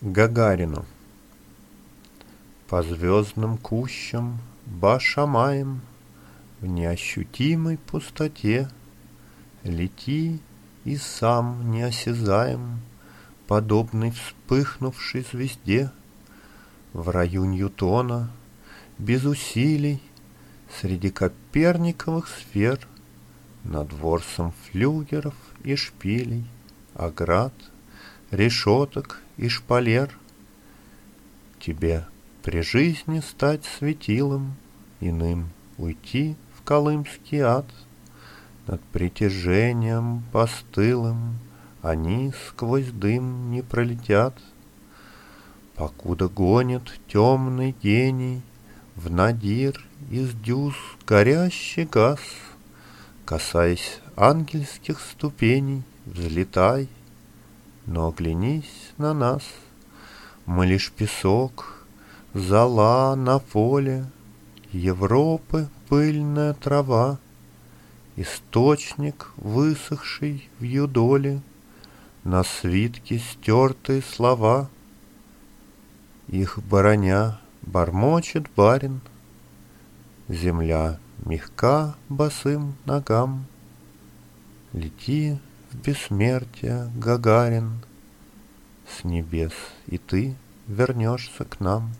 Гагарину. По звездным кущам башамаем в неощутимой пустоте лети и сам неосязаем, подобный вспыхнувшей звезде. В раю Ньютона, без усилий, среди коперниковых сфер, над ворсом флюгеров и шпилей, оград, решеток и шпалер. Тебе при жизни стать светилом иным, уйти в колымский ад. Над притяжением постылым они сквозь дым не пролетят. Покуда гонит темный гений в надир из дюз горящий газ, касаясь ангельских ступеней, взлетай, но оглянись на нас. Мы лишь песок, зола на поле Европы пыльная трава, источник, высохший в юдоле, на свитке стертые слова. Их бороня бормочет барин, земля мягка босым ногам. Лети в бессмертие, Гагарин, с небес и ты вернешься к нам.